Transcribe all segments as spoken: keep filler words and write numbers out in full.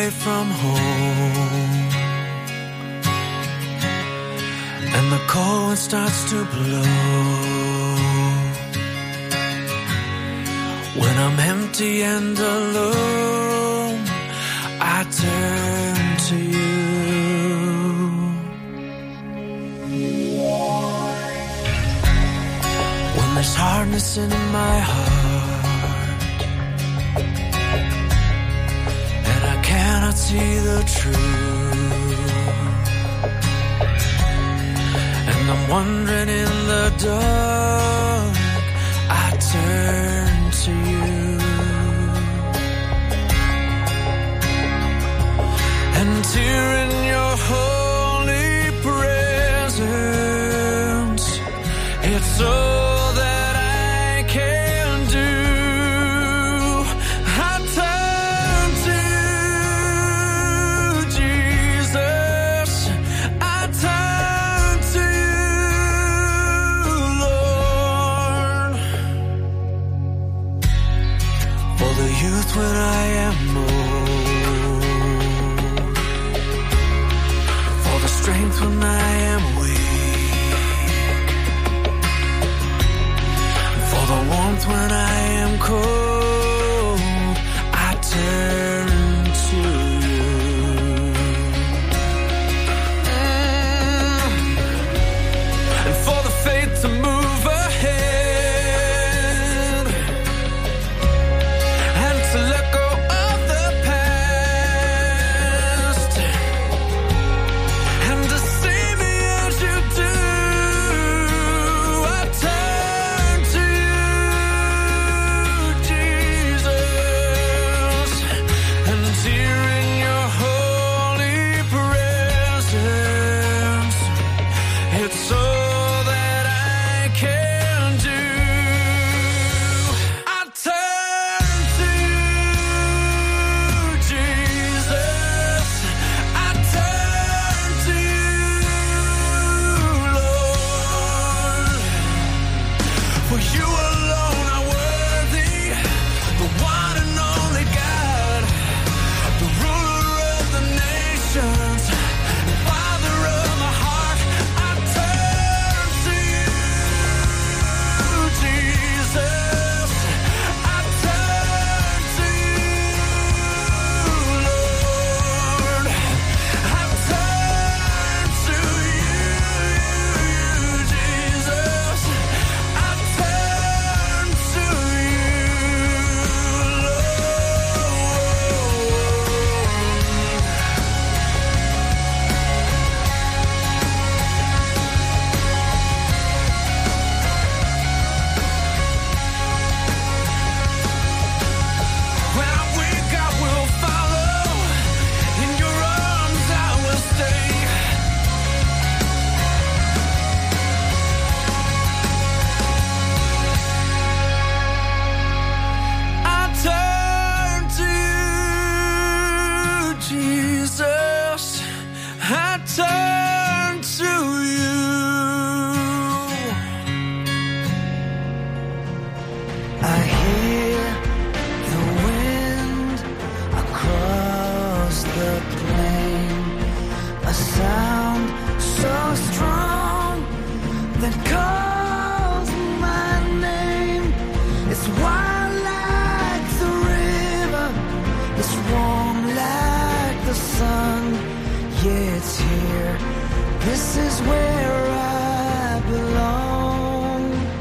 away from home, and the cold wind starts to blow. When I'm empty and alone, I turn to you. When there's hardness in my heart and I cannot see the truth, and I'm wandering in the dark, I turn to you. And here in your holy presence, it's all that I can do. I turn to Jesus, I turn to you, Lord, for the youth when I am old, strength when I am weak, for the warmth when I am cold, I turn to you. Mm. And for the faith to move ahead and to let go of the past, and to see me as you do, I turn to you, Jesus. And here in your holy presence, it's all that I can do. I turn to you, Jesus. I turn to you, Lord, for you alone are worthy, the one and only God, the ruler of the nations, Father of my heart. I turn to you, Jesus. I turn to you, Lord. I turn to you, Jesus. I turn to you, when I'm weak, I will follow. In your arms, I will stay. I turn to you, Jesus. I turn to you. I hear the wind across the plain, a sound so strong that calls my name. It's wild like the river, it's warm like the sun. Yeah, it's here. This is where I belong.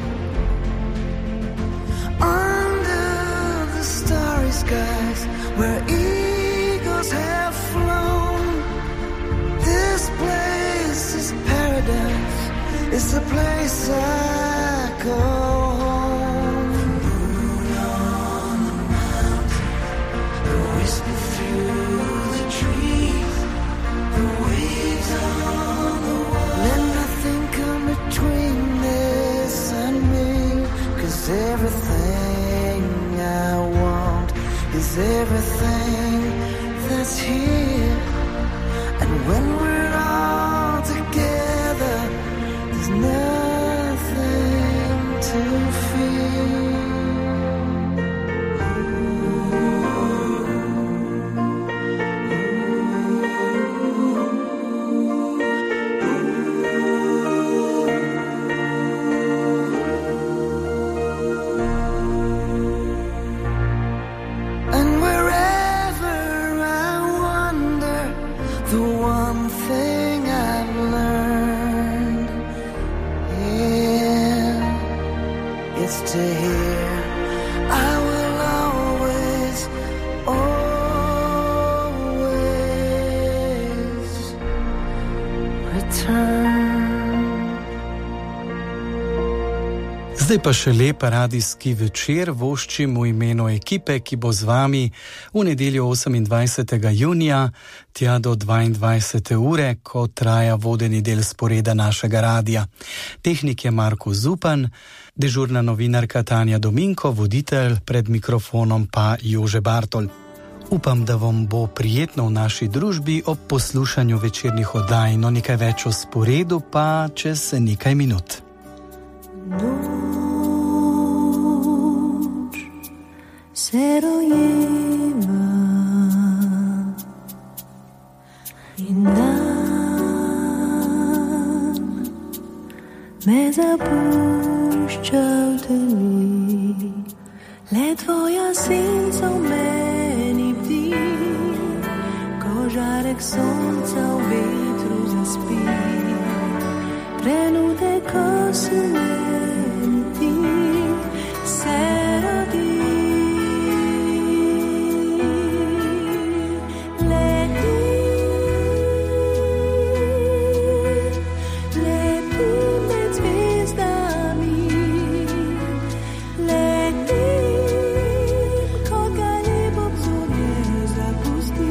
Under the starry skies where eagles have flown, this place is paradise. It's the place I go home. The moon on the mountain, the whisper through the trees, the waves on the water. Let nothing come between this and me, 'cause everything I want is everything that's here. And when we're all together, there's nothing to fear. Ooh. needs to hear. I will always, always return. Zdaj pa še lep radijski večer voščim v imenu ekipe, ki bo z vami v nedeljo osemindvajsetega junija tja do dvaindvajsete ure, ko traja vodeni del sporeda našega radija. Tehnik je Marko Zupan, dežurna novinarka Tanja Dominko, voditelj pred mikrofonom pa Jože Bartol. Upam, da vam bo prijetno v naši družbi ob poslušanju večernih oddaj, no nekaj več o sporedu pa čez nekaj minut. Noč se rojeva in dan me zapušča v temi, le tvoja senca v meni bdi, ko žarek sonca v vetru zaspi. Trenutek, ko si meni ti, se rodi. Leti, leti med zvezdami, leti, ko ga nebo vzorje zapusti.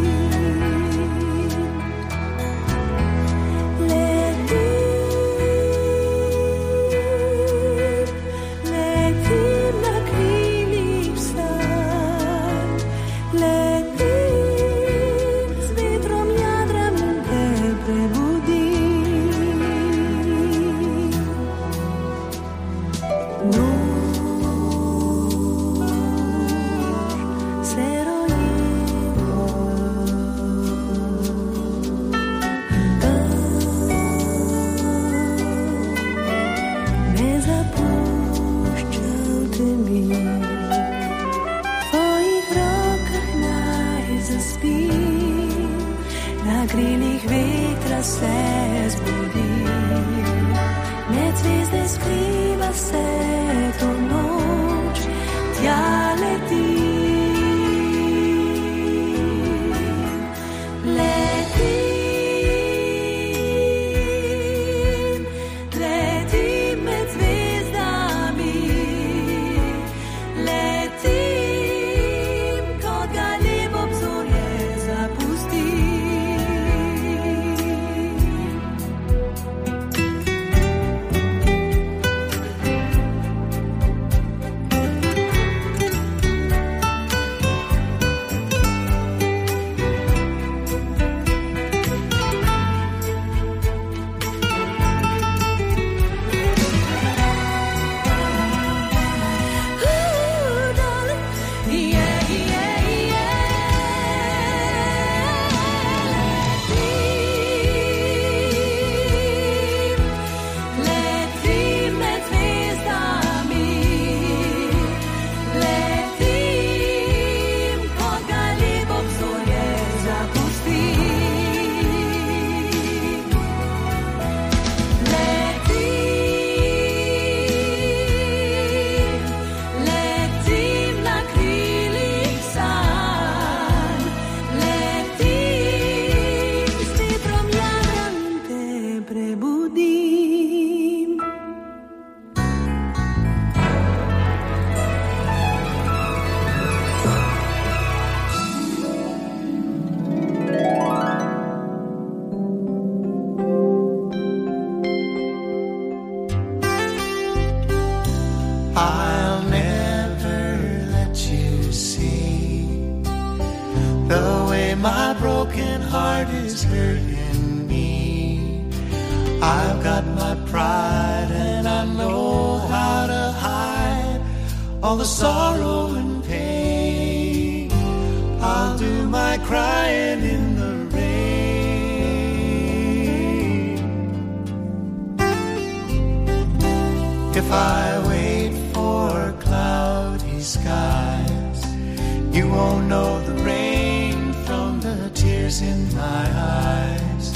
If I wait for cloudy skies, you won't know the rain from the tears in my eyes.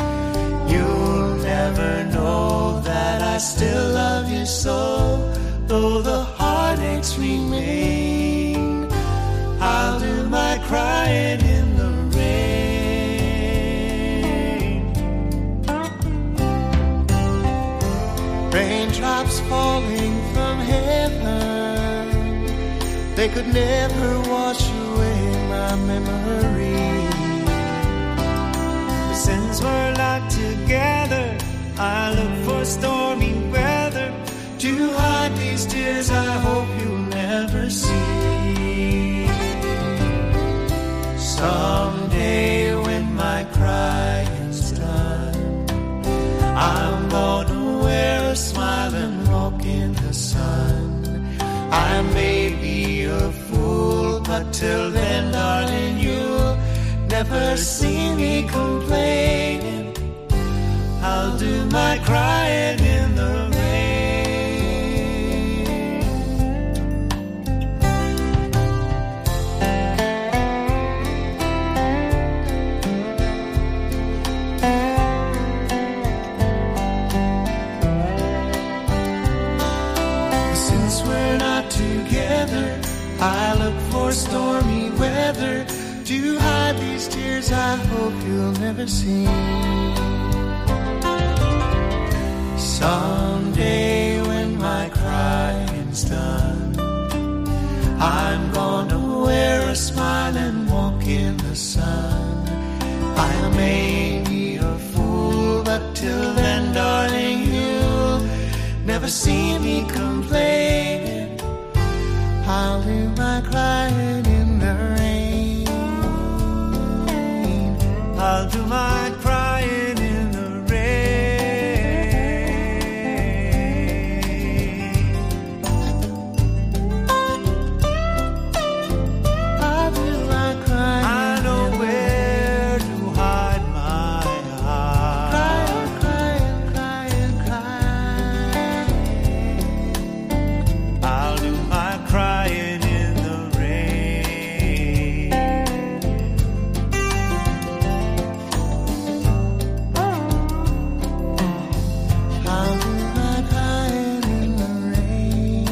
You'll never know that I still love you so, though the raindrops falling from heaven, they could never wash away my memory. Since we're locked together, I look for stormy weather to hide these tears I hope you'll never see. Someday when my crying's done, I'm gonna wear a smile and walk in the sun. I may be a fool, but till then, darling, you'll never see me complaining. I'll do my crying in the I look for stormy weather to hide these tears I hope you'll never see. Someday when my crying's done, I'm gonna wear a smile and walk in the sun. I may be a fool, but till then, darling, you'll never see me complaining. I'll do my crying in the rain. I'll do my crying in the rain. I'll do my crying. I know where to hide my heart. Crying, crying, crying, crying. I'll do my crying in the rain. I'll do my crying in the rain.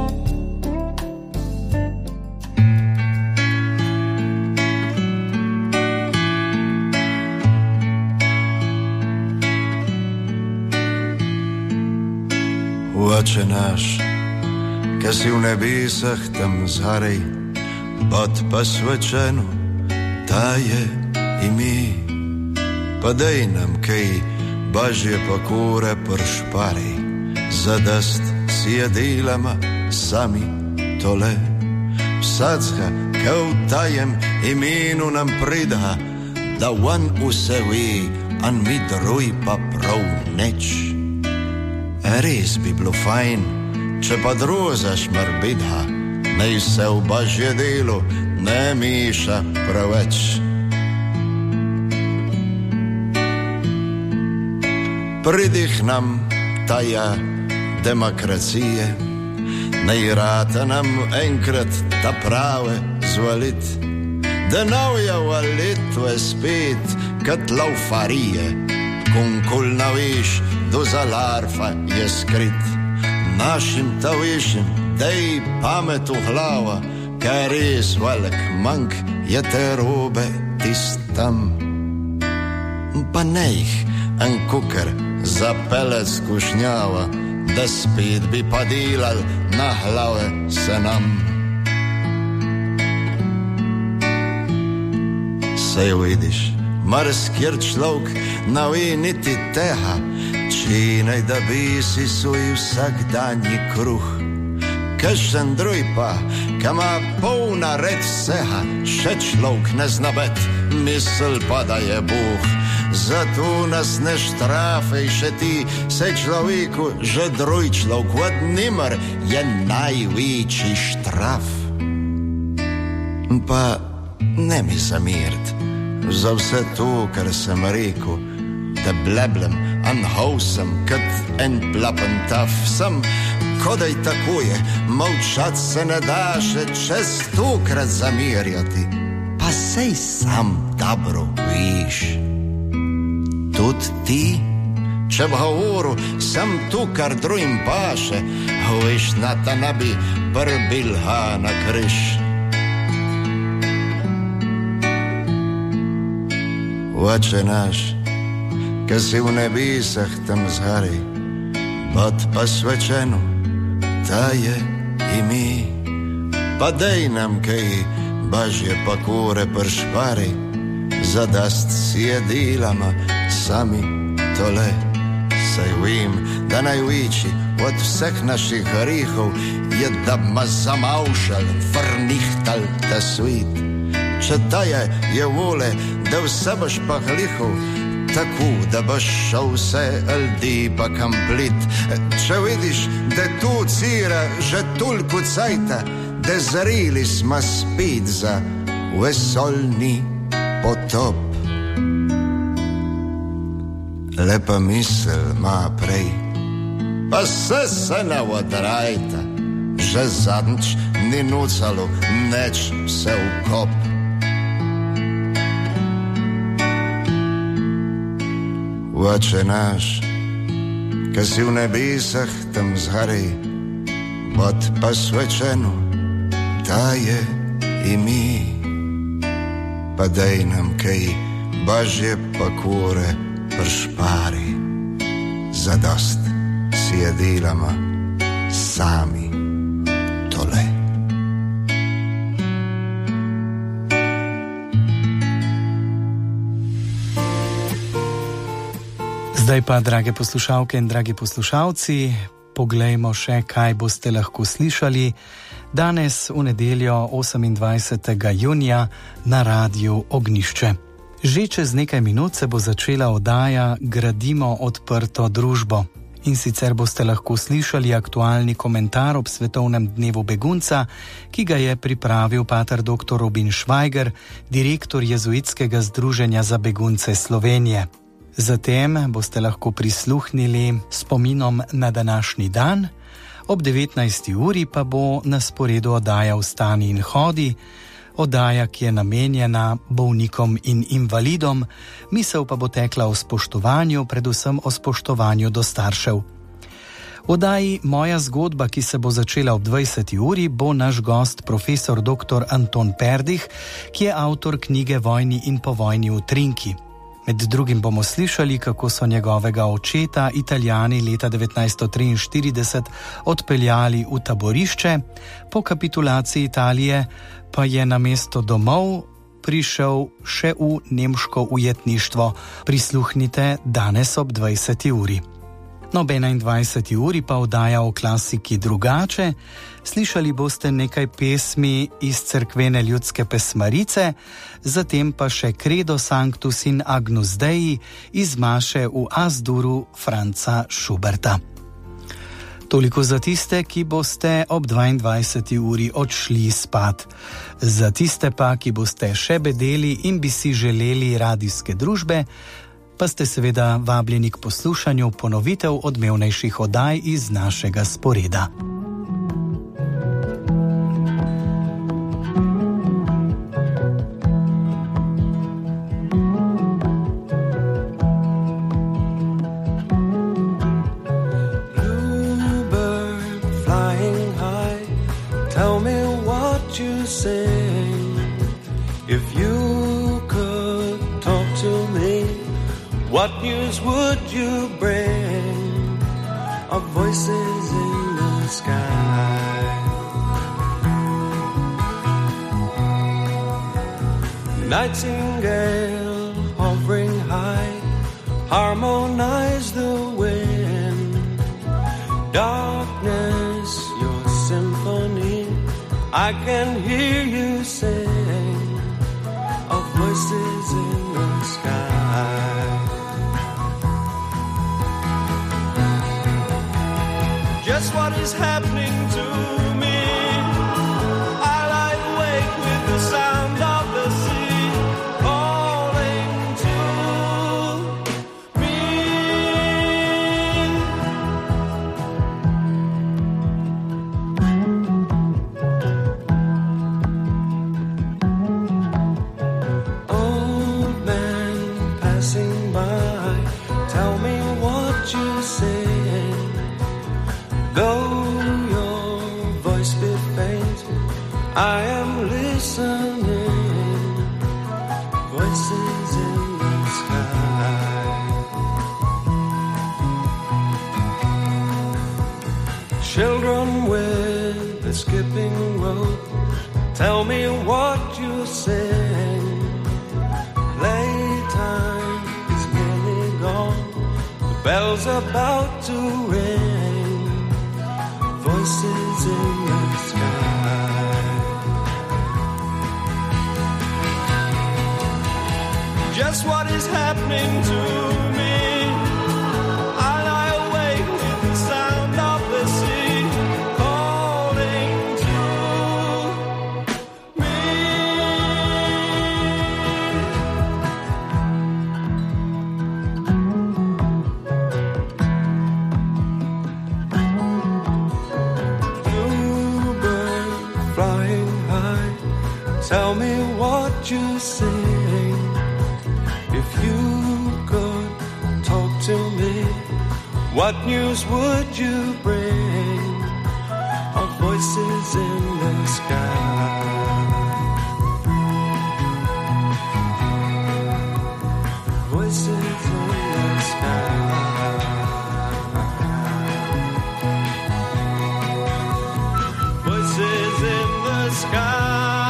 Oče naš, ki si v nebesah tam zgoraj, pod posvečeno ta je ime. Pa daj nam kaj božje pokore pršparej, zadast si je delama sami tole. Vsacka, ki v tajem imenu nam prida, da on vse ve, a mi druj pa prav neč. Res bi bilo fajn, če pa druzaš morbidha, naj se v božje delo ne miša preveč. Pridih nam taja demokracije, naj rata nam enkrat ta prave zvalit, da novja valitve spet kot laufarije, kunkul naviš, do zalarfa je skrit. Našim tavišim dej pamet v glava, ker res velik manjk je te robe tistam. Pa nejh en kukar zapele skušnjava, da spet bi pa delal na glave se nam. Sej vidiš, marsikjer človek ne ve niti tega, če naj da bi si svoj vsakdanji kruh. Kakšen druj pa, ki ima polna red vsega, še človek ne zna bet, misel pa da je Bog. Zato nas ne štrafej še ti, saj človeku že druj človek od nimer je največji štraf. Pa ne mi zamirt za vse to, kar sem rekel, da bleblem an hausem kot en plapentaf. Sem kodaj tako je, molčat se ne da še čez stokrat zamirjati, pa sej sam dobro viš. Tud ti, če v govoru sem tu, kar drugim paše, viš na ta nabi prbilha na križ. Oče naš, ki si v nebesah tam zgoraj, pod posvečeno, ta je i mi. Pa dej nam kaj bažje pakure pršpari, zadast si jedilama sami tole. Saj vim, da najvići od vseh naših grihov je, da ma zamaušal, vrnihtal ta svit. Če ta je, je vole, da vse boš pa glihov, tako da boš šel vse ldi pa komplit. Če vidiš, da tu cira že toliko cajta, da zrili smo spet za vesolni potop. Lepa misel ma prej, pa se se ne odrajta, že zadnjič ni nucalo neč vse v kop. Oče naš, ki si v nebesah tam zgoraj, bod pa svečeno, ta je i mi. Pa daj nam kaj bažje pakure pršpari, zadost si jedilama sami tole. Zdaj pa, drage poslušalke in dragi poslušalci, poglejmo še, kaj boste lahko slišali danes v nedeljo osemindvajsetega junija na Radiu Ognjišče. Že čez nekaj minut se bo začela oddaja Gradimo odprto družbo. In sicer boste lahko slišali aktualni komentar ob Svetovnem dnevu begunca, ki ga je pripravil pater doktor Robin Švajger, direktor Jezuitskega združenja za begunce Slovenije. Zatem boste lahko prisluhnili spominom na današnji dan, ob devetnajsti uri pa bo na sporedu oddaja Vstani in hodi, oddaja, ki je namenjena bolnikom in invalidom, misel pa bo tekla o spoštovanju, predvsem o spoštovanju do staršev. V oddaji Moja zgodba, ki se bo začela ob dvajseti uri, bo naš gost profesor doktor Anton Perdih, ki je avtor knjige Vojni in povojni utrinki. Med drugim bomo slišali, kako so njegovega očeta Italijani leta devetnajststo triinštirideset odpeljali v taborišče, po kapitulaciji Italije pa je namesto domov prišel še v nemško ujetništvo. Prisluhnite danes ob dvajseti uri. No, ob enaindvajseti uri pa oddaja o klasiki drugače. Slišali boste nekaj pesmi iz cerkvene ljudske pesmarice, zatem pa še Credo Sanctus in Agnus Dei iz maše v As-Duru Franca Schuberta. Toliko za tiste, ki boste ob dvaindvajseti uri odšli spat. Za tiste pa, ki boste še bedeli in bi si želeli radijske družbe, pa ste seveda vabljeni k poslušanju ponovitev odmevnejših oddaj iz našega sporeda. Bluebird flying high, tell me what you sing. If you could talk to me, what news would you bring of voices in the sky? Nightingale hovering high, harmonize the wind. Darkness, your symphony, I can hear you sing of voices in the sky. Just what is happening to me? I lie awake with the sound of the sea calling to me. Old man passing by, tell me what you say. Though your voice be faint, I am listening. Voices in the sky. Children with a skipping rope, tell me what you sing. Playtime is nearly gone, the bell's about to ring. Voices in the sky. Just what is happening to me? I lie awake with the sound of the sea calling to me. Bluebird flying high, tell me what you sing. If you could talk to me, what news would you bring? Our voices in the sky. Voices in the sky. Voices in the sky.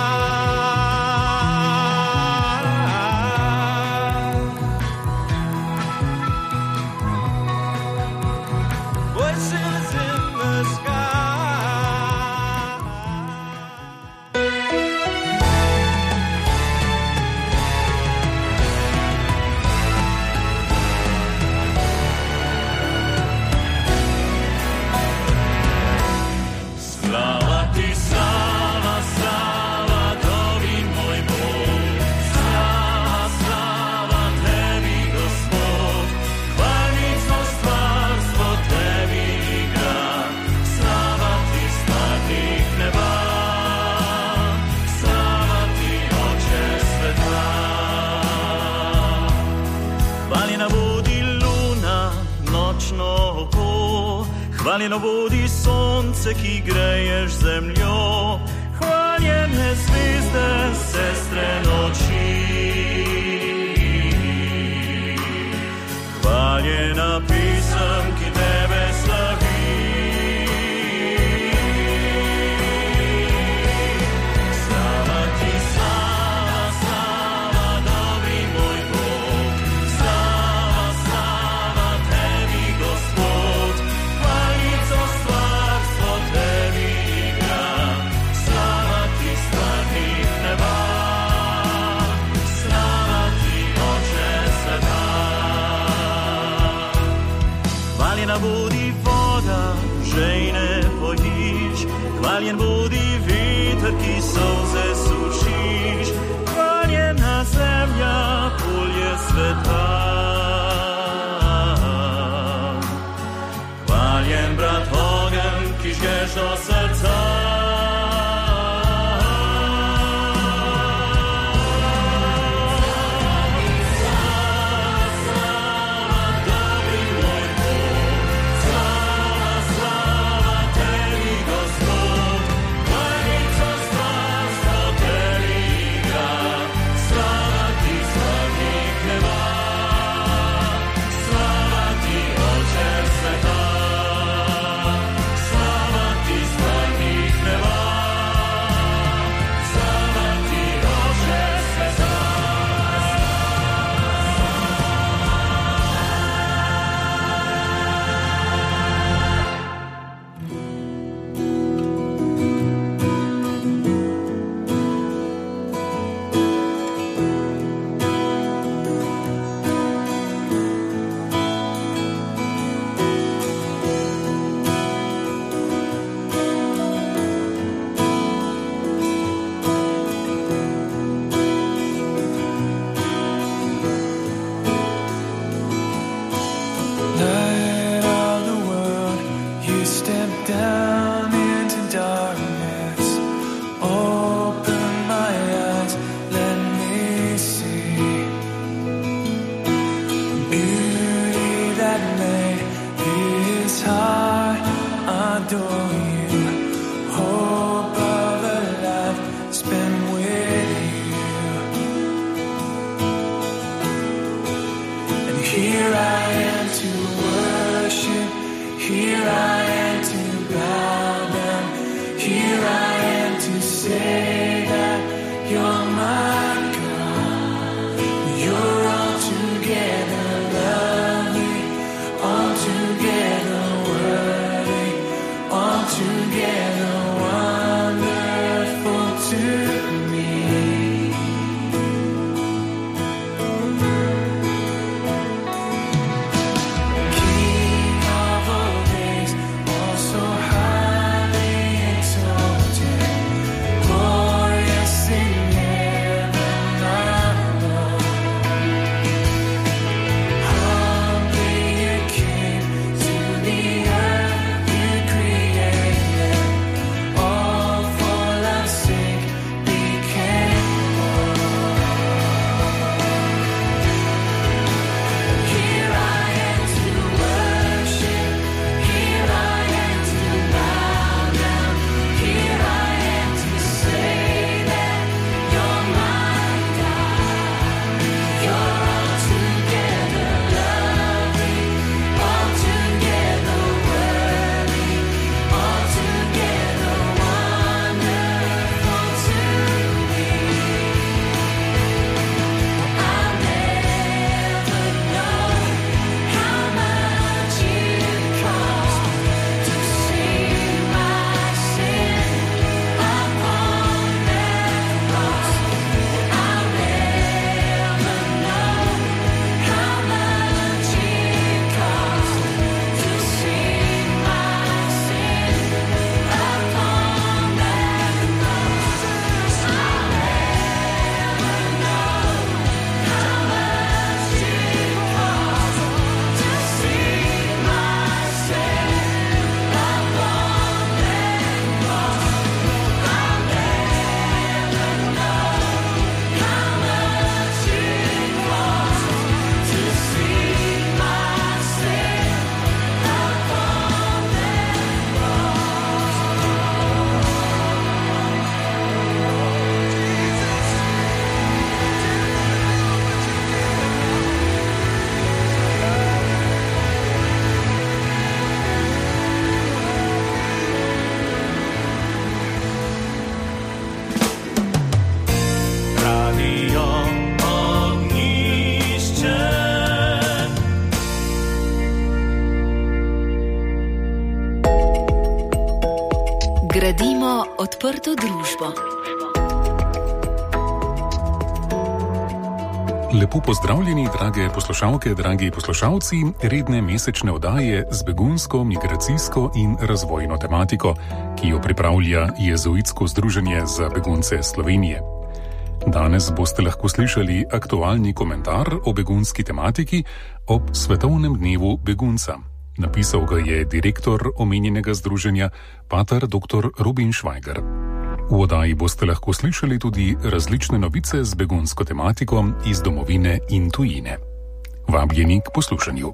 Hvaljeno budi sonce ki greješ zemljo, hvaljene zvizde, sestre noći. Hvaljena pisam ki tebe slavi. Slava ti, slava, slava, dobri moj Bog. Slava, slava tebi, Gospod. Hvaljico stvarstvo tebi igra. Slava ti, stvarnih neba. Slava ti, Oče sveta. Hvaljena budi voda, že ne pojiš. Hvaljen budi viter, ki solze sušiš. Hvaljena zemlja, polje sveta. Hvaljen brat ogen, ki žgeš do srca. Here I am to worship, here I am to bow. Gradimo odprto družbo. Lepo pozdravljeni, drage poslušalke, dragi poslušalci, redne mesečne oddaje z begunsko, migracijsko in razvojno tematiko, ki jo pripravlja Jezuitsko združenje za begunce Slovenije. Danes boste lahko slišali aktualni komentar o begunski tematiki ob Svetovnem dnevu begunca. Napisal ga je direktor omenjenega združenja, pater doktor Robin Švajger. V oddaji boste lahko slišali tudi različne novice z begunsko tematiko iz domovine in tujine. Vabljeni k poslušanju.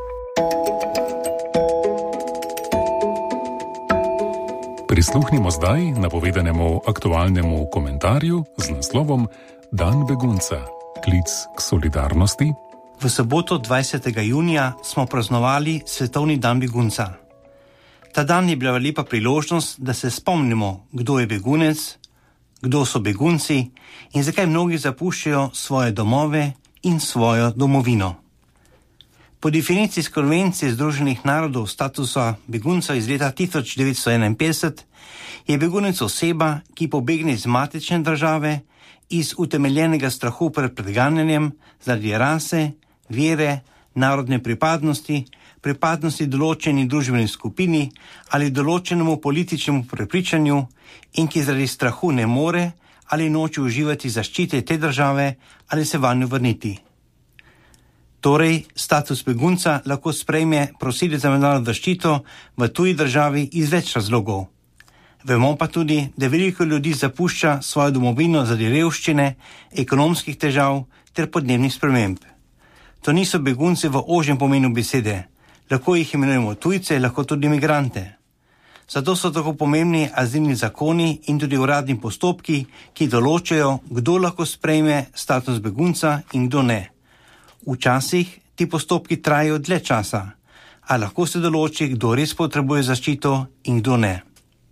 Prisluhnimo zdaj napovedanemu aktualnemu komentarju z naslovom Dan begunca, klic k solidarnosti. V soboto dvajsetega junija smo praznovali Svetovni dan begunca. Ta dan je bila lepa priložnost, da se spomnimo, kdo je begunec, kdo so begunci in zakaj mnogi zapuščajo svoje domove in svojo domovino. Po definiciji iz Konvencije Združenih narodov statusa begunca iz leta tisoč devetsto enainpetdeset je begunec oseba, ki pobegne iz matične države iz utemeljenega strahu pred preganjanjem zaradi rase, vere, narodne pripadnosti, pripadnosti določeni družbeni skupini ali določenemu političnemu prepričanju in ki zaradi strahu ne more ali noče uživati zaščite te države ali se vanjo vrniti. Torej, status begunca lahko sprejme prosilec za mednarodno zaščito v tuji državi iz več razlogov. Vemo pa tudi, da veliko ljudi zapušča svojo domovino zaradi revščine, ekonomskih težav ter podnebnih sprememb. To niso begunci v ožjem pomenu besede. Lahko jih imenujemo tujce, lahko tudi migrante. Zato so tako pomembni azilni zakoni in tudi uradni postopki, ki določajo, kdo lahko sprejme status begunca in kdo ne. Včasih ti postopki trajajo dlje časa, a lahko se določi, kdo res potrebuje zaščito in kdo ne.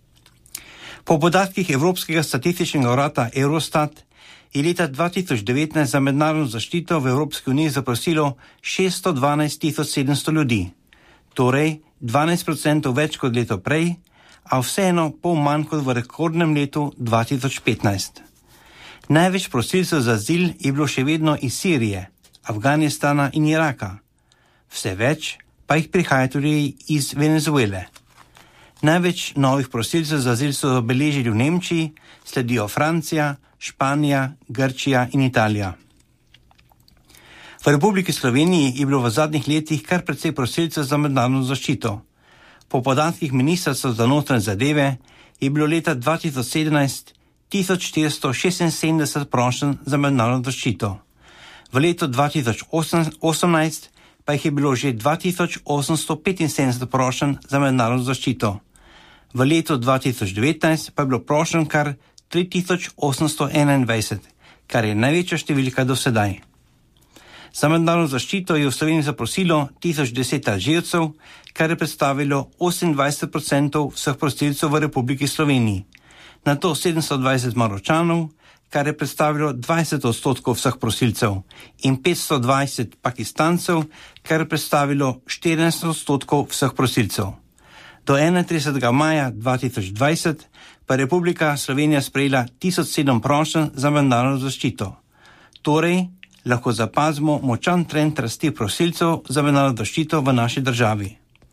Po podatkih Evropskega statističnega urada Eurostat je leta dva tisoč devetnajst za mednarodno zaščito v Evropski uniji zaprosilo šeststo dvanajst tisoč sedemsto ljudi, torej dvanajst procentov več kot leto prej, a vseeno pol manj kot v rekordnem letu dva tisoč petnajst. Največ prosilcev za azil je bilo še vedno iz Sirije, Afganistana in Iraka. Vse več pa jih prihaja tudi iz Venezuele. Največ novih prosilcev za azil so zabeležili v Nemčiji, sledijo Francija, Španija, Grčija in Italija. V Republiki Sloveniji je bilo v zadnjih letih kar precej prosilcev za mednarodno zaščito. Po podatkih Ministrstva za notranje zadeve je bilo leta dva tisoč sedemnajst tisoč štiristo šestinsedemdeset prošenj za mednarodno zaščito. V letu dva tisoč osemnajst pa jih je bilo že dva tisoč osemsto petinsedemdeset prošenj za mednarodno zaščito. V letu dva tisoč devetnajst pa je bilo prošenj kar tri tisoč osemsto enaindvajset, kar je največja številka do sedaj. Za mednarodno zaščito je v Sloveniji zaprosilo tisoč deset Alžircev, kar je predstavilo osemindvajset procentov vseh prosilcev v Republiki Sloveniji. Nato sedemsto dvajset Maročanov, kar je predstavilo dvajset odstotkov vseh prosilcev, in petsto dvajset Pakistancev, kar je predstavilo štirinajst odstotkov vseh prosilcev. Do enaintridesetega maja dva tisoč dvajset pa je Republika Slovenija sprejela tisoč sedem prošenj za mednarodno zaščito. Torej, lahko zapazimo močan trend rasti prosilcev za mednarodno zaščito v naši državi.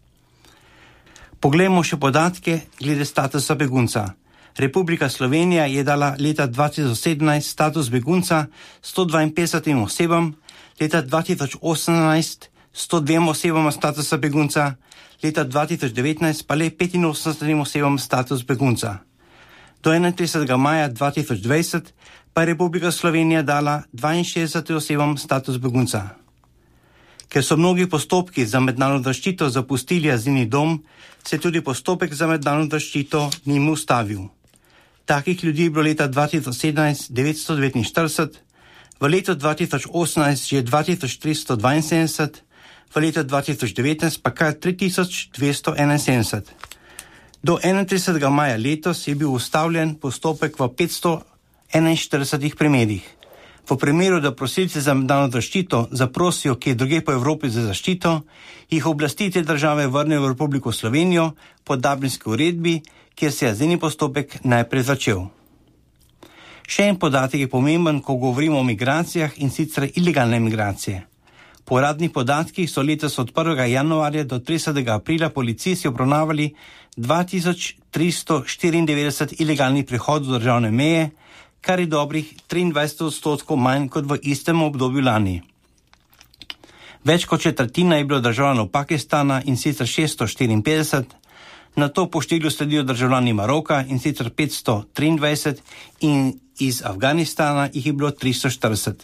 Poglejmo še podatke glede statusa begunca. Republika Slovenija je dala leta dva tisoč sedemnajst status begunca sto dvainpetdesetim osebam, leta dva tisoč osemnajst sto dvema osebama statusa begunca, leta dva tisoč devetnajst pa le petinosemdesetim osebam status begunca. Do enaintridesetega maja dva tisoč dvajset pa je Republika Slovenija dala dvainšestdesetim osebam status begunca. Ker so mnogi postopki za mednarodno zaščito zapustili azilni dom, se tudi postopek za mednarodno zaščito ni ustavil. Takih ljudi je bilo leta dva tisoč sedemnajst devetsto devetinštirideset, v letu dva tisoč osemnajst že dva tisoč tristo dvainsedemdeset, v letu dva tisoč devetnajst pa kar tri tisoč dvesto enainsedemdeset. Do enaintridesetega maja letos je bil ustavljen postopek v petsto enainštiridesetih primerih. V primeru, da prosilci za mednarodno zaščito zaprosijo kje drugje po Evropi za zaščito, jih oblasti te države vrnejo v Republiko Slovenijo po Dublinski uredbi, kjer se je azilni postopek najprej začel. Še en podatek je pomemben, ko govorimo o migracijah, in sicer ilegalne migracije. Po uradnih podatkih so letos od prvega januarja do tridesetega aprila policisti obravnavali dva tisoč tristo štiriindevetdeset ilegalnih prehodov državne meje, kar je dobrih triindvajset odstotkov manj kot v istem obdobju lani. Več kot četrtina je bilo državljanov Pakistana, in sicer šeststo štiriinpetdeset, na to po številu sledijo državljani Maroka, in sicer petsto triindvajset, in iz Afganistana jih je bilo tristo štirideset.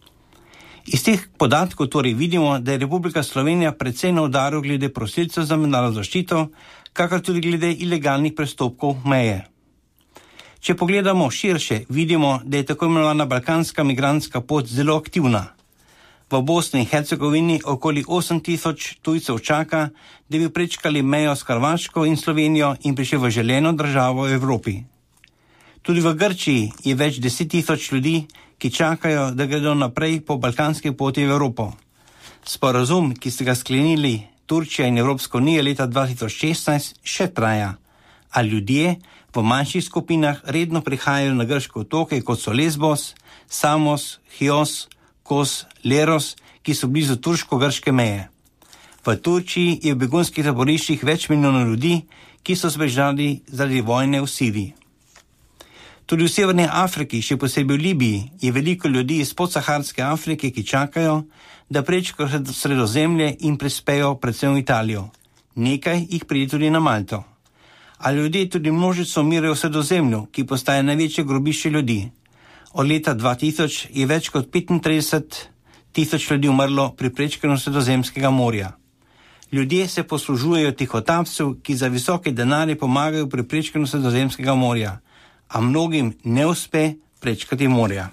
Iz teh podatkov torej vidimo, da je Republika Slovenija precej na udaru glede prosilcev za mednarodno zaščito, kakor tudi glede ilegalnih prestopkov meje. Če pogledamo širše, vidimo, da je tako imenovana balkanska migrantska pot zelo aktivna. V Bosni in Hercegovini okoli osem tisoč tujcev čaka, da bi prečkali mejo s Hrvaško in Slovenijo in prišli v želeno državo v Evropi. Tudi v Grčiji je več deset tisoč ljudi, ki čakajo, da gredo naprej po balkanski poti v Evropo. Sporazum, ki ste ga sklenili Turčija in Evropska unija leta dva tisoč šestnajst, še traja, a ljudje v manjših skupinah redno prihajajo na grške otoke, kot so Lesbos, Samos, Chios, Kos, Leros, ki so blizu turško-grške meje. V Turčiji je v begunskih taboriščih več milijonov ljudi, ki so zbežali zaradi vojne v Siriji. Tudi v Severni Afriki, še posebej v Libiji, je veliko ljudi iz podsaharske Afrike, ki čakajo, da prečkajo Sredozemlje in prispejo predvsem v Italijo. Nekaj jih pride tudi na Malto. A ljudje tudi množico umirajo v Sredozemlju, ki postaje največje grobišče ljudi. Od leta dva tisoč je več kot petintrideset tisoč ljudi umrlo pri prečkanju Sredozemskega morja. Ljudje se poslužujejo tihotapcev, ki za visoke denarje pomagajo pri prečkanju Sredozemskega morja, a mnogim ne uspe prečkati morja.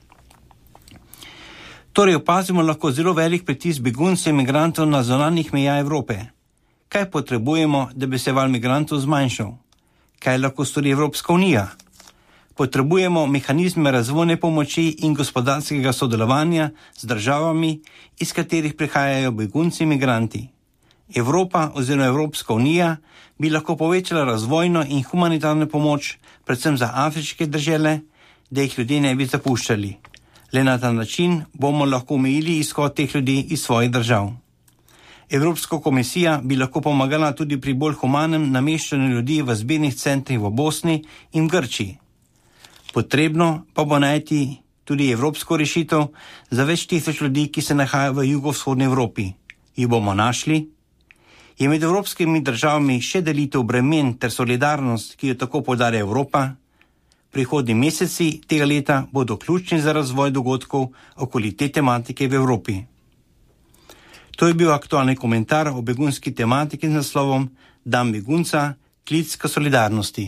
Torej opazimo lahko zelo velik pritisk beguncev in migrantov na zunanjih meja Evrope. Kaj potrebujemo, da bi se val migrantov zmanjšal? Kaj lahko stori Evropska unija? Potrebujemo mehanizme razvojne pomoči in gospodarskega sodelovanja z državami, iz katerih prihajajo begunci in migranti. Evropa oziroma Evropska unija bi lahko povečala razvojno in humanitarno pomoč, predvsem za afriške države, da jih ljudje ne bi zapuščali. Le na ta način bomo lahko omejili izhod teh ljudi iz svojih držav. Evropska komisija bi lahko pomagala tudi pri bolj humanem nameščanju ljudi v zbirnih centrih v Bosni in Grčiji. Potrebno pa bo najti tudi evropsko rešitev za več tisoč ljudi, ki se nahajajo v jugovzhodni Evropi. Jih bomo našli? Je med evropskimi državami še delitev bremen ter solidarnost, ki jo tako poudarja Evropa? Prihodnji meseci tega leta bodo ključni za razvoj dogodkov okoli te tematike v Evropi. To je bil aktualni komentar o begunski tematiki z naslovom Dan begunca, klic k solidarnosti.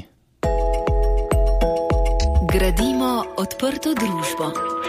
Gradimo odprto družbo.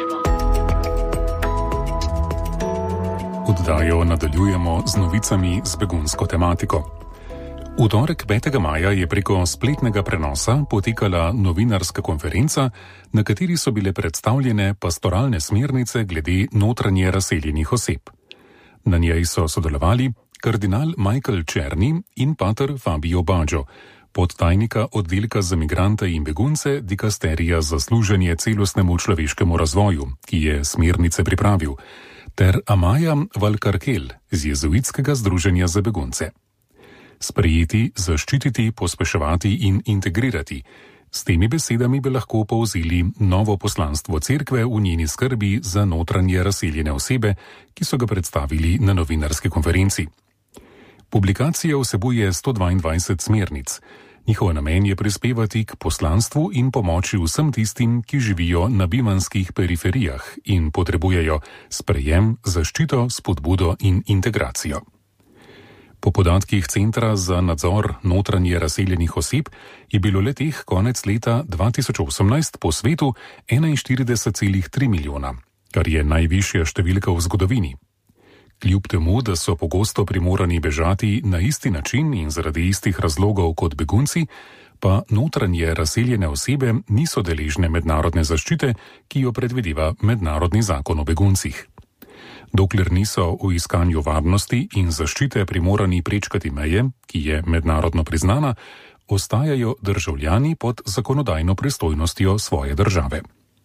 Oddajo nadaljujemo z novicami z begunsko tematiko. V torek petega maja je preko spletnega prenosa potekala novinarska konferenca, na kateri so bile predstavljene pastoralne smernice glede notranje razseljenih oseb. Na njej so sodelovali kardinal Michael Černi in pater Fabio Baggio, podtajnika oddelka za migrante in begunce dikasterija za služenje celostnemu človeškemu razvoju, ki je smernice pripravil, ter Amaja Valkarkel z jezuitskega združenja za begunce. Sprejeti, zaščititi, pospeševati in integrirati. S temi besedami bi lahko povzeli novo poslanstvo cerkve v njeni skrbi za notranje razseljene osebe, ki so ga predstavili na novinarski konferenci. Publikacija vsebuje sto dvaindvajset smernic. Njihov namen je prispevati k poslanstvu in pomoči vsem tistim, ki živijo na bivanskih periferijah in potrebujejo sprejem, zaščito, spodbudo in integracijo. Po podatkih Centra za nadzor notranje razseljenih oseb je bilo le-teh konec leta dva tisoč osemnajst po svetu enainštirideset celih tri milijona, kar je najvišja številka v zgodovini. Kljub temu, da so pogosto primorani bežati na isti način in zaradi istih razlogov kot begunci, pa notranje razseljene osebe niso deležne mednarodne zaščite, ki jo predvideva mednarodni zakon o beguncih. Dokler niso v iskanju varnosti in zaščite primorani prečkati meje, ki je mednarodno priznana, ostajajo državljani pod zakonodajno pristojnostjo svoje države.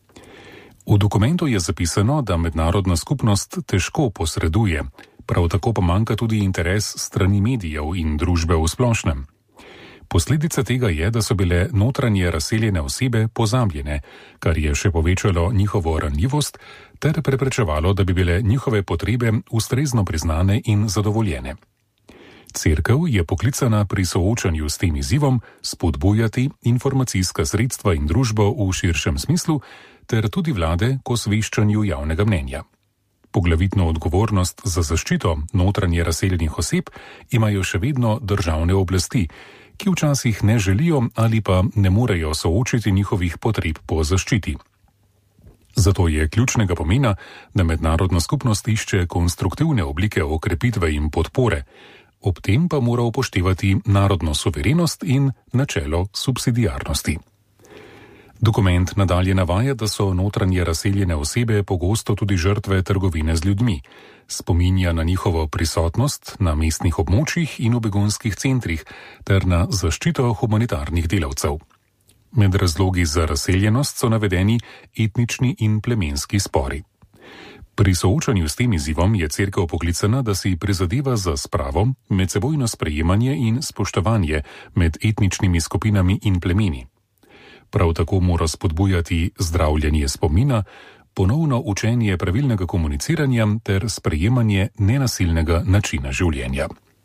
V dokumentu je zapisano, da mednarodna skupnost težko posreduje, prav tako pa manjka tudi interes strani medijev in družbe v splošnem. Posledica tega je, da so bile notranje razseljene osebe pozabljene, kar je še povečalo njihovo ranljivost ter preprečevalo, da bi bile njihove potrebe ustrezno priznane in zadovoljene. Cerkev je poklicana pri soočanju s tem izzivom spodbujati informacijska sredstva in družbo v širšem smislu ter tudi vlade k osveščanju javnega mnenja. Poglavitno odgovornost za zaščito notranje razseljenih oseb imajo še vedno državne oblasti, ki včasih ne želijo ali pa ne morejo soočiti njihovih potreb po zaščiti. Zato je ključnega pomena, da mednarodna skupnost išče konstruktivne oblike okrepitve in podpore, ob tem pa mora upoštevati narodno suverenost in načelo subsidiarnosti. Dokument nadalje navaja, da so notranje razseljene osebe pogosto tudi žrtve trgovine z ljudmi, spominja na njihovo prisotnost na mestnih območjih in v begunskih centrih ter na zaščito humanitarnih delavcev. Med razlogi za razseljenost so navedeni etnični in plemenski spori. Pri soočanju s tem izzivom je cerkev poklicana, da si prizadeva za spravo, medsebojno sprejemanje in spoštovanje med etničnimi skupinami in plemeni. Prav tako mora spodbujati zdravljenje spomina, ponovno učenje pravilnega komuniciranja ter sprejemanje nenasilnega načina življenja.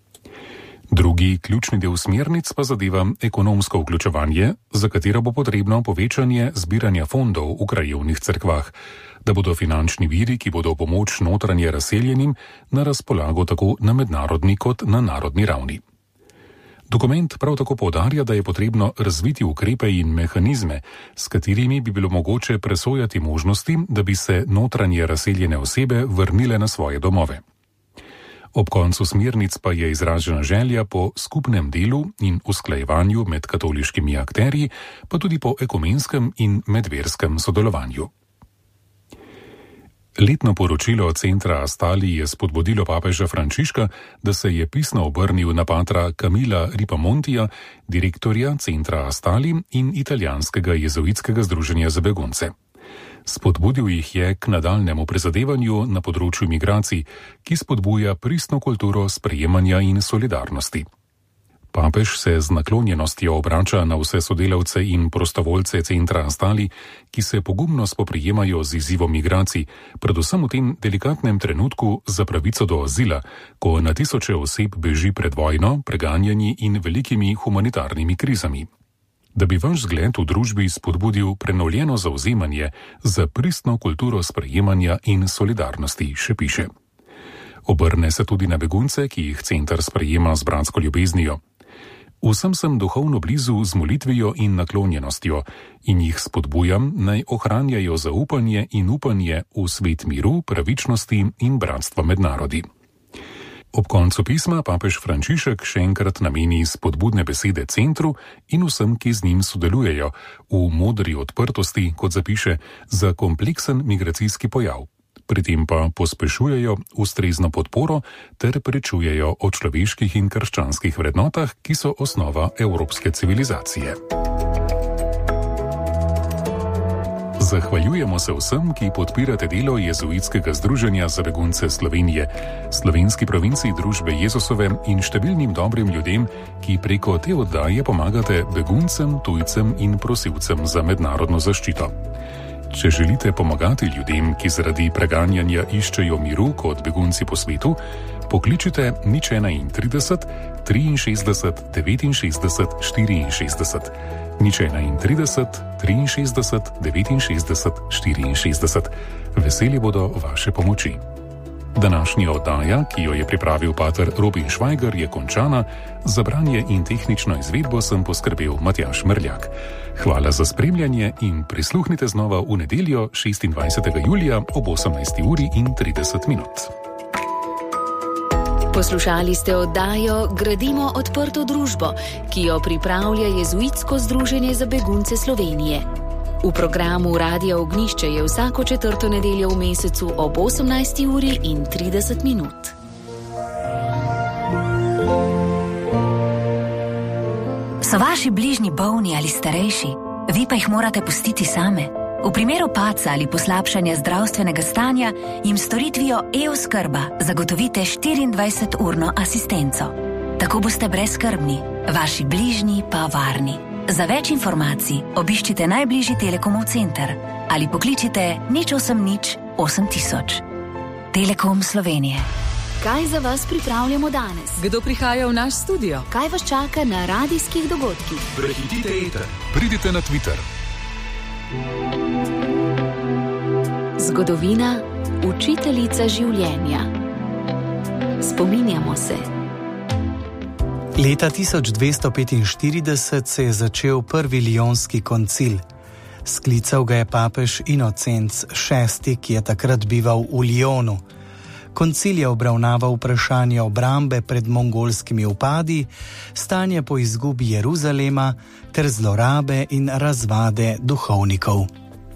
Drugi ključni del smernic pa zadeva ekonomsko vključevanje, za katero bo potrebno povečanje zbiranja fondov v krajevnih cerkvah, da bodo finančni viri, ki bodo v pomoč notranje razseljenim, na razpolago tako na mednarodni kot na narodni ravni. Dokument prav tako poudarja, da je potrebno razviti ukrepe in mehanizme, s katerimi bi bilo mogoče presojati možnosti, da bi se notranje razseljene osebe vrnile na svoje domove. Ob koncu smernic pa je izražena želja po skupnem delu in usklajevanju med katoliškimi akterji, pa tudi po ekumenskem in medverskem sodelovanju. Letno poročilo centra Astali je spodbudilo papeža Frančiška, da se je pisno obrnil na patra Camila Ripamontija, direktorja centra Astali in italijanskega jezuitskega združenja za begunce. Spodbudil jih je k nadaljnemu prizadevanju na področju migracij, ki spodbuja pristno kulturo sprejemanja in solidarnosti. Papež se z naklonjenostjo obrača na vse sodelavce in prostovoljce centra Astali, ki se pogumno spoprijemajo z izzivom migracij, predvsem v tem delikatnem trenutku za pravico do azila, ko na tisoče oseb beži pred vojno, preganjanji in velikimi humanitarnimi krizami. Da bi vaš zgled v družbi spodbudil prenovljeno zauzemanje za pristno kulturo sprejemanja in solidarnosti, še piše. Obrne se tudi na begunce, ki jih center sprejema z bratsko ljubeznijo. Vsem sem duhovno blizu z molitvijo in naklonjenostjo in jih spodbujam, naj ohranjajo zaupanje in upanje v svet miru, pravičnosti in bratstva med narodi. Ob koncu pisma papež Frančišek še enkrat nameni spodbudne besede centru in vsem, ki z njim sodelujejo, v modri odprtosti, kot zapiše, za kompleksen migracijski pojav. Pri tem pa pospešujejo ustrezno podporo ter pričujejo o človeških in krščanskih vrednotah, ki so osnova evropske civilizacije. Zahvaljujemo se vsem, ki podpirate delo Jezuitskega združenja za begunce Slovenije, slovenski provinciji družbe Jezusove in številnim dobrim ljudem, ki preko te oddaje pomagate beguncem, tujcem in prosilcem za mednarodno zaščito. Če želite pomagati ljudem, ki zaradi preganjanja iščejo miru kot begunci po svetu, pokličite nič trideset, triinšestdeset, devetinšestdeset, štiriinšestdeset, nič trideset, triinšestdeset, devetinšestdeset, štiriinšestdeset. Veseli bodo vaše pomoči. Današnja oddaja, ki jo je pripravil pater Robin Švajger, je končana, za branje in tehnično izvedbo sem poskrbel Matjaž Mrljak. Hvala za spremljanje in prisluhnite znova v nedeljo šestindvajsetega julija ob osemnajsti uri in trideset minut. Poslušali ste oddajo Gradimo odprto družbo, ki jo pripravlja Jezuitsko združenje za begunce Slovenije. V programu Radio Ognjišče je vsako četrto nedeljo v mesecu ob osemnajsti uri in trideset minut. So vaši bližnji bolni ali starejši, vi pa jih morate pustiti same. V primeru padca ali poslabšanja zdravstvenega stanja jim storitvijo e-oskrba zagotovite štiriindvajseturno asistenco. Tako boste brezskrbni, vaši bližnji pa varni. Za več informacij obiščite najbližji Telekomov center ali pokličite nič osem nič osem tisoč. Telekom Slovenije. Kaj za vas pripravljamo danes? Kdo prihaja v naš studio? Kaj vas čaka na radijskih dogodkih? Prehitite eter. Pridite na Twitter. Zgodovina, učiteljica življenja. Spominjamo se. Leta tisoč dvesto petinštirideset se je začel prvi Lionski koncil. Sklical ga je papež Inocenc šesti, ki je takrat bival v Lionu. Koncil je obravnaval vprašanje obrambe pred mongolskimi upadi, stanje po izgubi Jeruzalema ter zlorabe in razvade duhovnikov.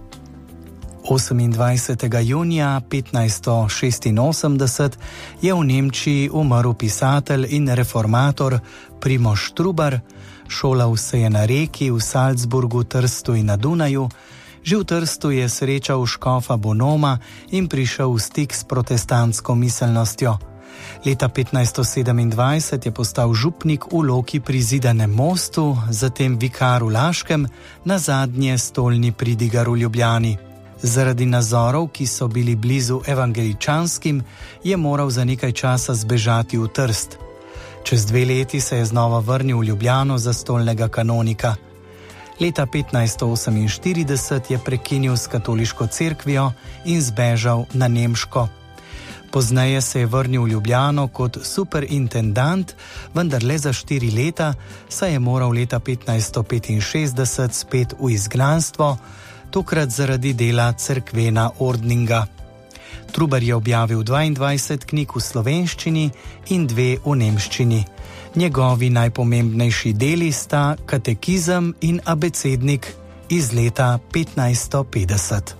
osemindvajsetega junija petnajststo šestinosemdeset je v Nemčiji umrl pisatelj in reformator Primož Trubar, šolal se je na Reki, v Salzburgu, Trstu in na Dunaju. Že v Trstu je srečal škofa Bonoma in prišel v stik s protestantsko miselnostjo. Leta petnajststo sedemindvajset je postal župnik v Loki pri Zidanem mostu, zatem vikar v Laškem, nazadnje stolni pridigar v Ljubljani. Zaradi nazorov, ki so bili blizu evangeličanskim, je moral za nekaj časa zbežati v Trst. Čez dve leti se je znova vrnil v Ljubljano za stolnega kanonika. Leta petnajststo oseminštirideset je prekinil s katoliško cerkvijo in zbežal na Nemško. Pozneje se je vrnil v Ljubljano kot superintendant, vendar le za štiri leta, saj je moral leta petnajststo petinšestdeset spet v izgnanstvo, tokrat zaradi dela cerkvena ordninga. Trubar je objavil dvaindvajset knjig v slovenščini in dve v nemščini. Njegovi najpomembnejši deli sta Katekizem in Abecednik iz leta petnajststo petdeset.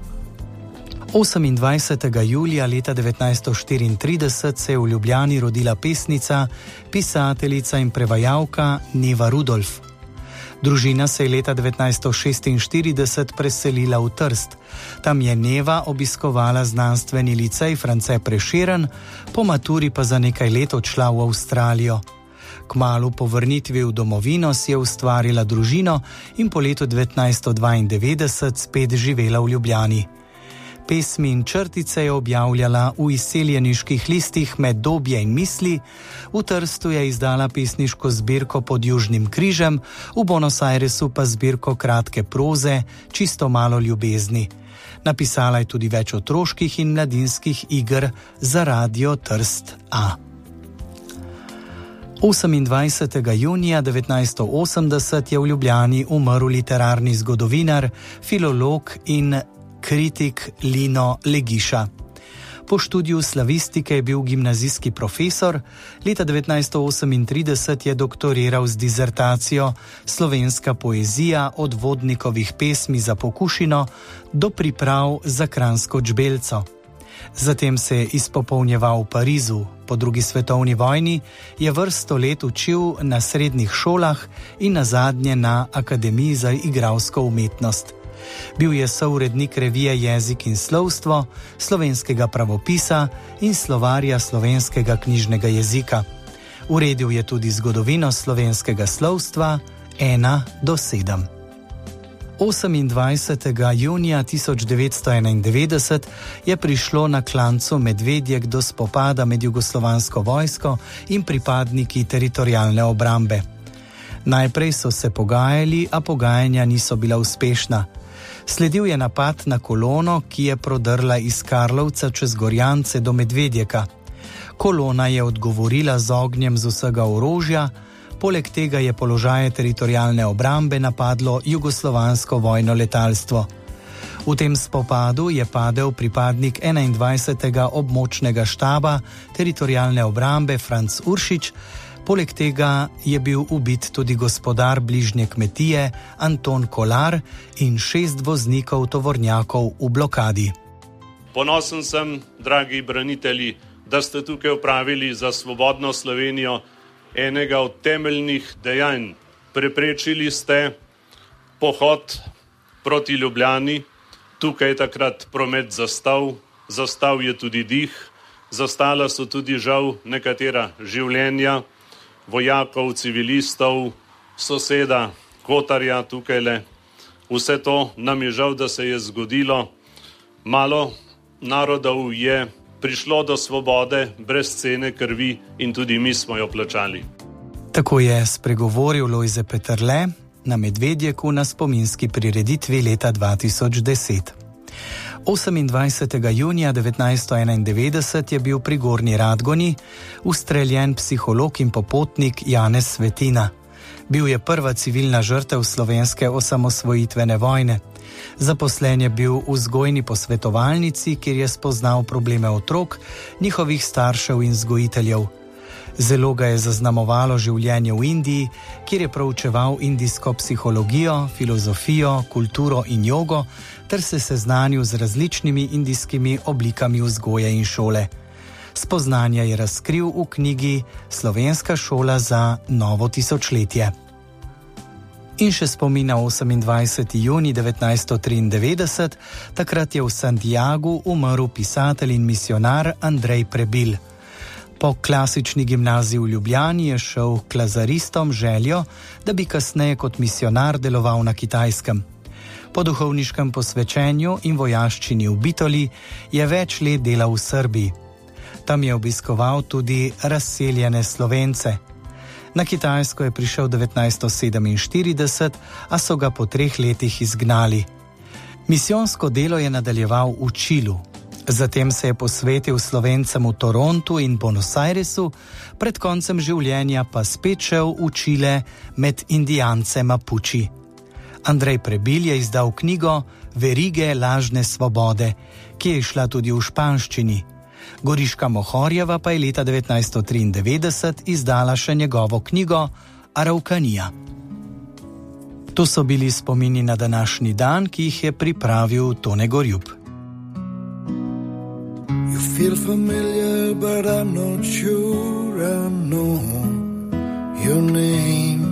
osemindvajsetega julija leta devetnajststo štiriintrideset se je v Ljubljani rodila pesnica, pisateljica in prevajalka Neva Rudolf. Družina se je leta devetnajststo šestinštirideset preselila v Trst. Tam je Neva obiskovala znanstveni licej France Prešeren, po maturi pa za nekaj let odšla v Avstralijo. Kmalu po vrnitvi v domovino si je ustvarila družino in po letu devetnajststo dvaindevetdeset spet živela v Ljubljani. Pesmi in črtice je objavljala v izseljeniških listih Meddobje in misli, v Trstu je izdala pesniško zbirko Pod Južnim križem, v Buenos Airesu pa zbirko kratke proze Čisto malo ljubezni. Napisala je tudi več otroških in mladinskih iger za radio Trst A. osemindvajsetega junija devetnajststo osemdeset je v Ljubljani umrl literarni zgodovinar, filolog in kritik Lino Legiša. Po študiju slavistike je bil gimnazijski profesor, leta devetnajststo osemintrideset je doktoriral z dizertacijo Slovenska poezija od Vodnikovih pesmi za Pokušino do priprav za Kranjsko Čbelco. Zatem se je izpopolnjeval v Parizu. Po drugi svetovni vojni je vrsto let učil na srednjih šolah in nazadnje na Akademiji za igralsko umetnost. Bil je sourednik revije Jezik in slovstvo, slovenskega pravopisa in slovarja slovenskega knjižnega jezika. Uredil je tudi zgodovino slovenskega slovstva ena do sedem. osemindvajsetega junija tisoč devetsto enaindevetdeset je prišlo na klancu Medvedjek do spopada med jugoslovansko vojsko in pripadniki teritorialne obrambe. Najprej so se pogajali, a pogajanja niso bila uspešna. Sledil je napad na kolono, ki je prodrla iz Karlovca čez Gorjance do Medvedjeka. Kolona je odgovorila z ognjem z vsega orožja, poleg tega je položaje teritorialne obrambe napadlo jugoslovansko vojno letalstvo. V tem spopadu je padel pripadnik enaindvajsetega območnega štaba teritorialne obrambe Franc Uršič, Poleg tega je bil ubit tudi gospodar bližnje kmetije Anton Kolar in šest voznikov tovornjakov v blokadi. Ponosen sem, dragi branitelji, da ste tukaj opravili za svobodno Slovenijo enega od temeljnih dejanj. Preprečili ste pohod proti Ljubljani, tukaj je takrat promet zastal, zastal je tudi dih, zastala so tudi žal nekatera življenja vojakov, civilistov, soseda Kotarja tukajle. Vse to nam je žal, da se je zgodilo. Malo narodov je prišlo do svobode brez cene krvi in tudi mi smo jo plačali. Tako je spregovoril Lojze Peterle na Medvedjeku na spominski prireditvi leta dva tisoč deset. osemindvajsetega junija devetnajststo enaindevetdeset je bil pri Gornji Radgoni ustreljen psiholog in popotnik Janez Svetina. Bil je prva civilna žrtev slovenske osamosvojitvene vojne. Zaposlen je bil v vzgojni posvetovalnici, kjer je spoznal probleme otrok, njihovih staršev in vzgojiteljev. Zelo ga je zaznamovalo življenje v Indiji, kjer je proučeval indijsko psihologijo, filozofijo, kulturo in jogo, ter se seznanil z različnimi indijskimi oblikami vzgoje in šole. Spoznanja je razkril v knjigi Slovenska šola za novo tisočletje. In še spomina osemindvajseti junij devetnajststo triindevetdeset, takrat je v Santiagu umrl pisatelj in misionar Andrej Prebil. Po klasični gimnaziji v Ljubljani je šel k lazaristom željo, da bi kasneje kot misionar deloval na Kitajskem. Po duhovniškem posvečenju in vojaščini v Bitoli je več let delal v Srbiji. Tam je obiskoval tudi razseljene Slovence. Na Kitajsko je prišel devetnajststo sedeminštirideset, a so ga po treh letih izgnali. Misijonsko delo je nadaljeval v Čilu. Zatem se je posvetil Slovencem v Torontu in Buenos Airesu, pred koncem življenja pa spet šel v Čile med Indijance Mapuči. Andrej Prebil je izdal knjigo Verige lažne svobode, ki je išla tudi v španščini. Goriška Mohorjeva pa je leta devetnajststo triindevetdeset izdala še njegovo knjigo Araukanija. To so bili spomini na današnji dan, ki jih je pripravil Tone Gorjup. You feel familiar, but I'm not sure I know your name.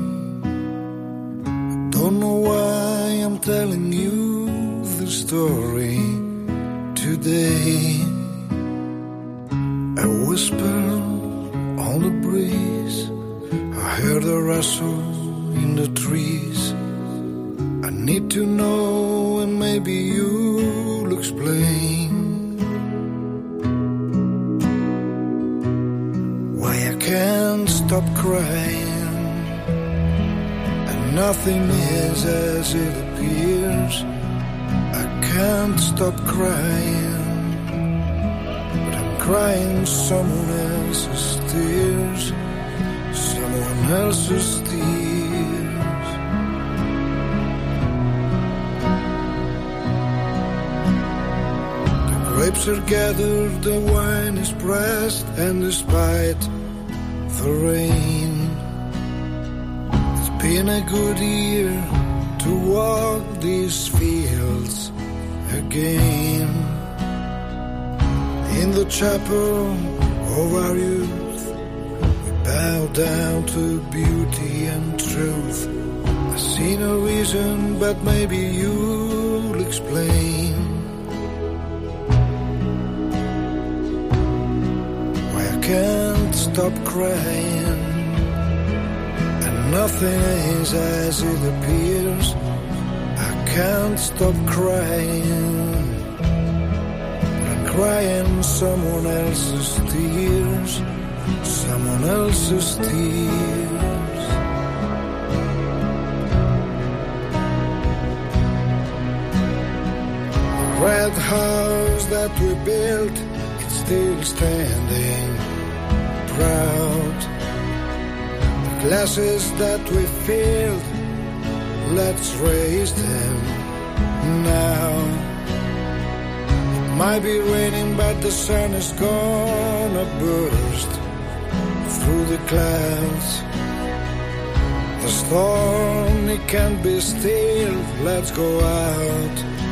I don't know why I'm telling you the story today. I whisper on the breeze, I heard a rustle in the trees. I need to know, and maybe you'll explain why I can't stop crying, and nothing is as it appears. I can't stop crying, crying someone else's tears, someone else's tears. The grapes are gathered, the wine is pressed, and despite the rain, it's been a good year to walk these fields again. In the chapel of our youth, we bow down to beauty and truth. I see no reason, but maybe you'll explain why I can't stop crying, and nothing is as it appears. I can't stop crying, crying someone else's tears, someone else's tears. The red house that we built, it's still standing proud. The glasses that we filled, let's raise them now. Might be raining, but the sun is gonna burst through the clouds. The storm, it can't be stilled, let's go out.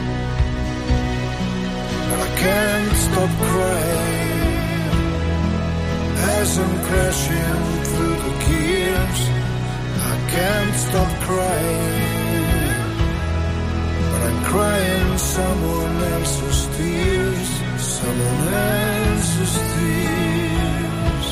But I can't stop crying as I'm crashing through the gears. I can't stop crying, but I'm crying someone else's tears, someone else's tears.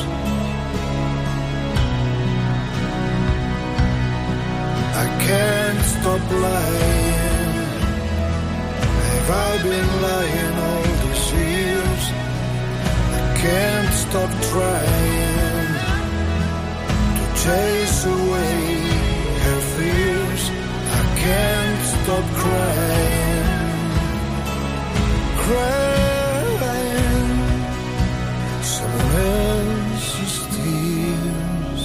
I can't stop lying. Have I been lying all these years? I can't stop trying to chase away her fears. I can't stop crying, crying someone else's tears.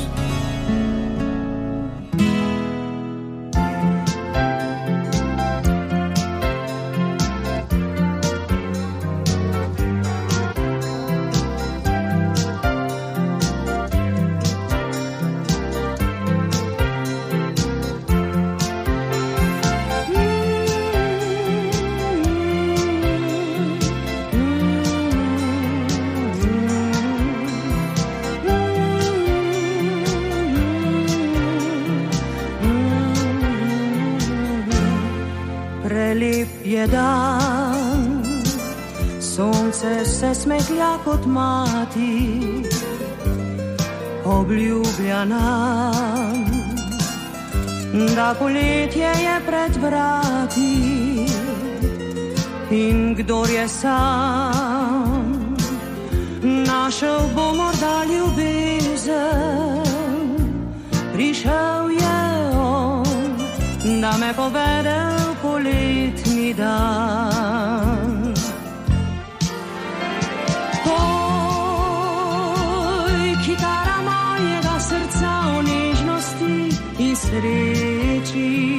Je dan, sonce se smehlja kot mati, obljublja nam, da poletje je pred vrati in kdor je sam, našel bo morda ljubezen, prišel je on, da me povede v poletni dan. Poj, kitara mojega srca v nežnosti in sreči.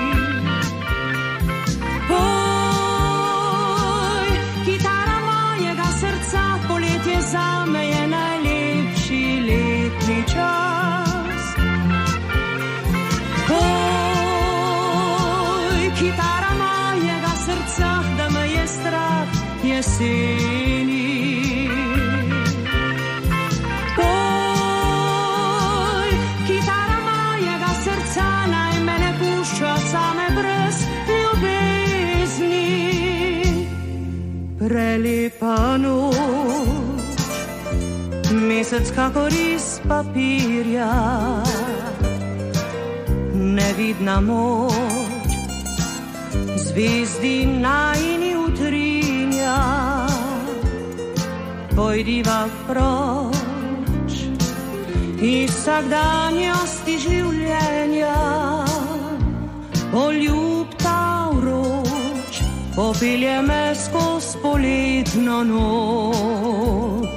Poj, kitara mojega srca, poletje zame je najlepši letni čas. Poj, kitara mojega srca, da me je strah jeseni. Poj, kitara mojega srca, naj me ne pušča same brez ljubezni. Prelepa noč, mesec kakor iz papirja, nevidna moč, zvezdi najini utrinja. Pojdiva proč iz vsakdanjosti življenja, poljub ta vroč popelje me skoz poletno noč.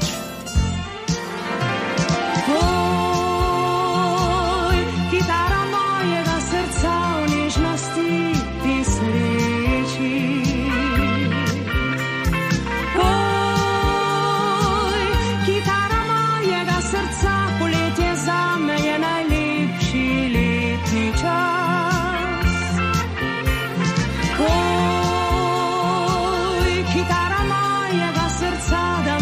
Poj, kitara mojega srca v nežnosti in sreči. Poj, kitara mojega srca, poletje zame je najlepši letni čas. Poj, kitara mojega srca, da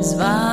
z vami.